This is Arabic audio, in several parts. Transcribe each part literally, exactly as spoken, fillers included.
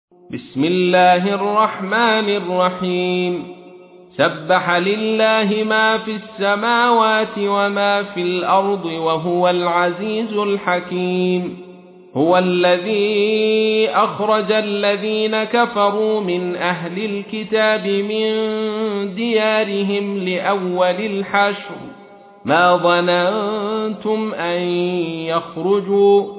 بسم الله الرحمن الرحيم سبح لله ما في السماوات وما في الأرض وهو العزيز الحكيم هو الذي أخرج الذين كفروا من أهل الكتاب من ديارهم لأول الحشر ما ظننتم أن يخرجوا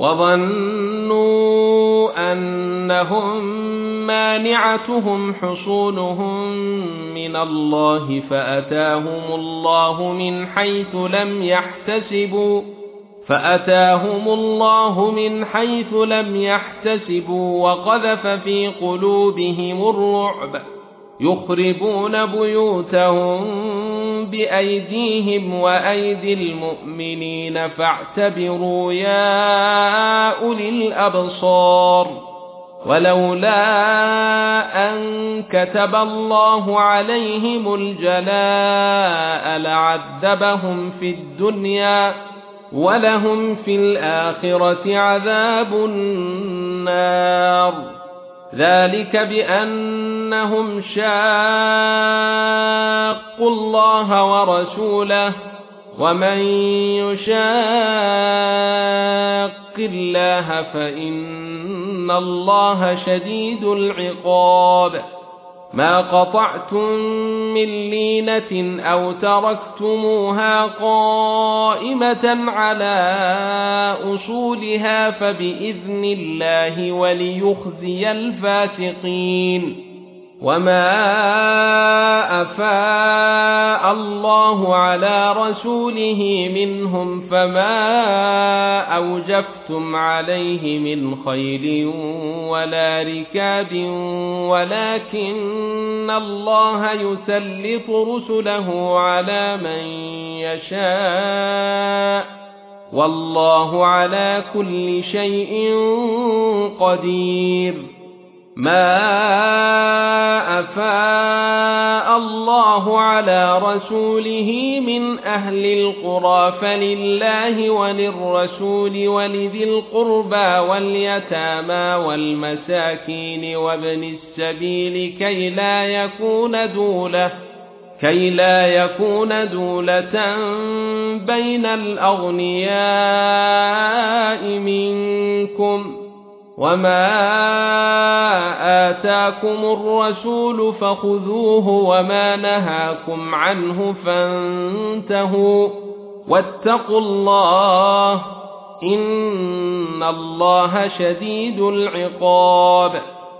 وظنوا أنهم مانعتهم حصونهم من الله فأتاهم الله من حيث لم يحتسبوا فأتاهم الله من حيث لم يحتسبوا وقذف في قلوبهم الرعب يخربون بيوتهم بأيديهم وأيدي المؤمنين فاعتبروا يا أولي الأبصار ولولا أن كتب الله عليهم الجلاء لعذبهم في الدنيا ولهم في الآخرة عذاب النار ذلك بأنهم شاقوا الله ورسوله ومن يشاق الله فإن الله شديد العقاب ما قطعتم من لينة أو تركتموها قائمة على أصولها فبإذن الله وليخزي الفاسقين وما أفاء الله على رسوله منهم فما أوجفتم عليه من خيل ولا ركاب ولكن الله يسلط رسله على من يشاء والله على كل شيء قدير ما أفاء الله على رسوله من أهل القرى فلله وللرسول ولذي القربى واليتامى والمساكين وابن السبيل كي لا يكون دولة كي لا يكون دولة بين الأغنياء منكم وما آتاكم الرسول فخذوه وما نهاكم عنه فانتهوا واتقوا الله إن الله شديد العقاب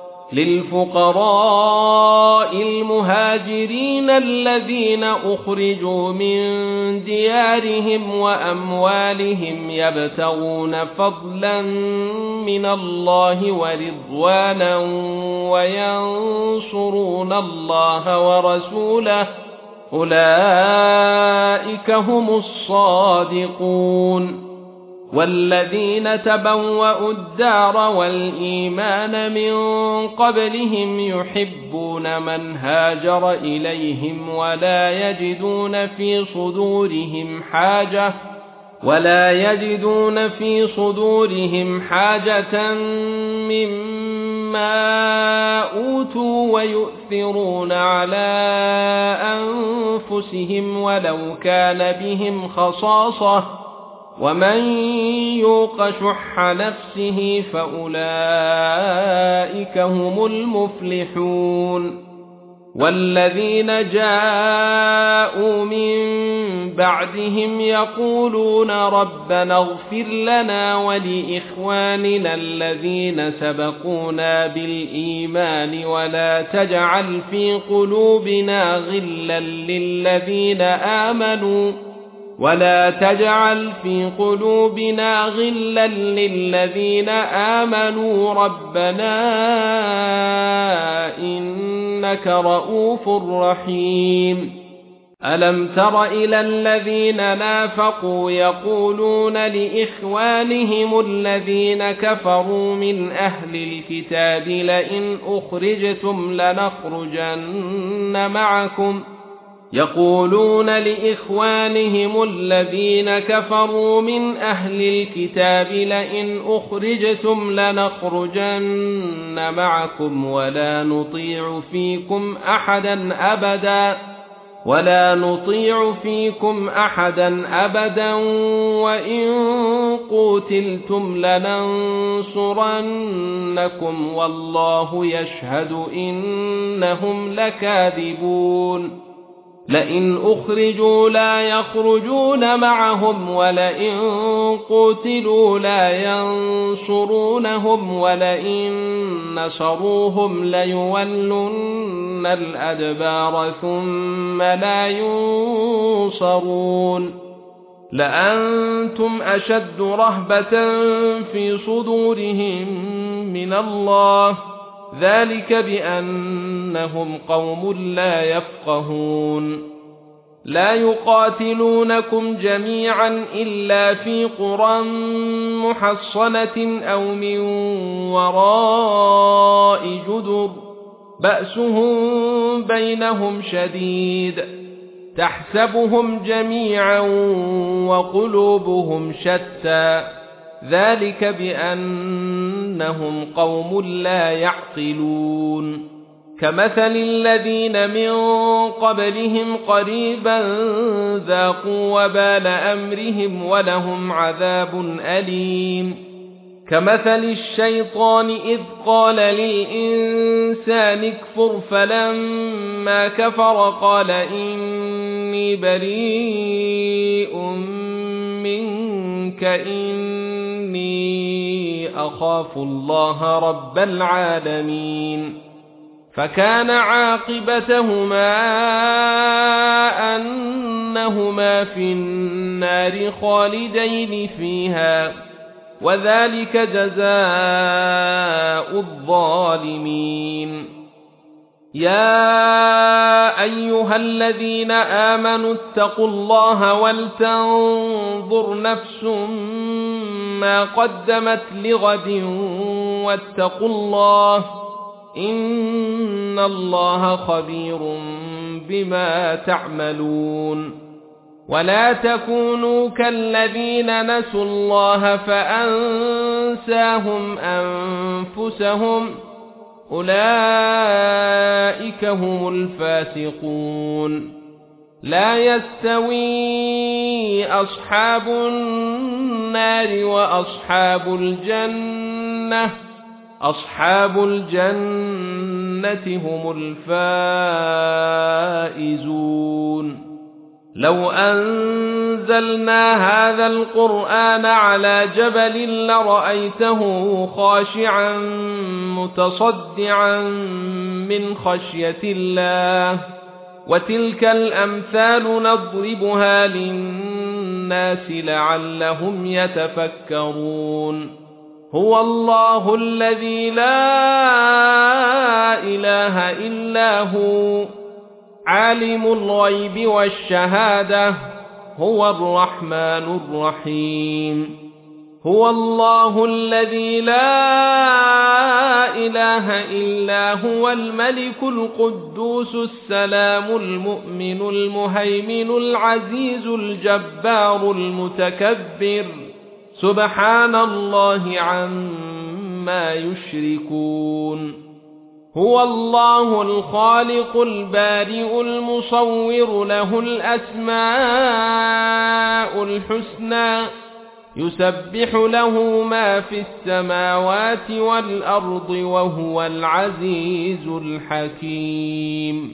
للفقراء المهاجرين الذين أخرجوا من ديارهم وأموالهم يبتغون فضلا من الله ورضوانا وينصرون الله ورسوله أولئك هم الصادقون والذين تبوأوا الدار والإيمان من قبلهم يحبون من هاجر إليهم ولا يجدون في صدورهم حاجة ولا يجدون في صدورهم حاجة مما أوتوا ويؤثرون على أنفسهم ولو كان بهم خصاصة ومن يوق شح نفسه فأولئك هم المفلحون والذين جاءوا من بعدهم يقولون ربنا اغفر لنا ولإخواننا الذين سبقونا بالإيمان ولا تجعل في قلوبنا غلا للذين آمنوا ولا تجعل في قلوبنا غلا للذين آمنوا ربنا إنك رؤوف رحيم ألم تر إلى الذين نافقوا يقولون لإخوانهم الذين كفروا من أهل الكتاب لئن أخرجتم لنخرجن معكم يقولون لإخوانهم الذين كفروا من أهل الكتاب لئن أخرجتم لنخرجن معكم ولا نطيع فيكم أحدا أبدا ولا نطيع فيكم أحدا أبدا وإن قتلتم لننصرنكم والله يشهد إنهم لكاذبون لئن أخرجوا لا يخرجون معهم ولئن قتلوا لا ينصرونهم ولئن نصروهم ليولن الأدبار ثم لا ينصرون لأنتم أشد رهبة في صدورهم من الله ذلك بأنهم قوم لا يفقهون لا يقاتلونكم جميعا إلا في قرى محصنة أو من وراء جدر بأسهم بينهم شديد تحسبهم جميعا وقلوبهم شتى ذلك بأنهم قوم لا يعقلون كمثل الذين من قبلهم قريبا ذاقوا وبال أمرهم ولهم عذاب أليم كمثل الشيطان إذ قال للإنسان اكفر فلما كفر قال إني بريء منك إني أخاف الله رب العالمين فكان عاقبتهما أنهما في النار خالدين فيها وذلك جزاء الظالمين يا أيها الذين آمنوا اتقوا الله ولتنظر نفس ما قدمت لغد واتقوا الله إن الله خبير بما تعملون ولا تكونوا كالذين نسوا الله فأنساهم أنفسهم أولئك هم الفاسقون لا يستوي أصحاب النار وأصحاب الجنة أصحاب الجنة هم الفائزون لو أنزلنا هذا القرآن على جبل لرأيته خاشعا متصدعا من خشية الله وتلك الأمثال نضربها للناس لعلهم يتفكرون هو الله الذي لا إله إلا هو عالم الغيب والشهادة هو الرحمن الرحيم هو الله الذي لا إله إلا هو الملك القدوس السلام المؤمن المهيمن العزيز الجبار المتكبر سبحان الله عما يشركون هو الله الخالق البارئ المصور له الأسماء الحسنى يسبح له ما في السماوات والأرض وهو العزيز الحكيم